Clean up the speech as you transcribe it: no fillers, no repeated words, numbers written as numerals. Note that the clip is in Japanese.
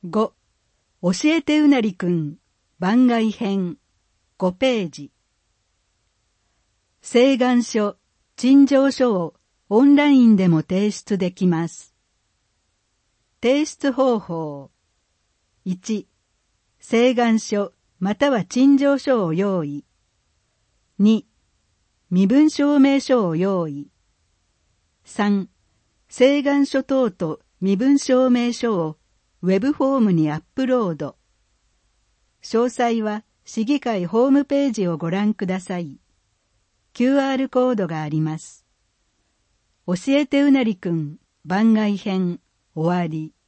5. 教えてうなりくん番外編5ページ。請願書、陳情書をオンラインでも提出できます。提出方法。1. 請願書または陳情書を用意。2. 身分証明書を用意。3. 請願書等と身分証明書をウェブフォームにアップロード。詳細は市議会ホームページをご覧ください。QR コードがあります。教えてうなりくん番外編終わり。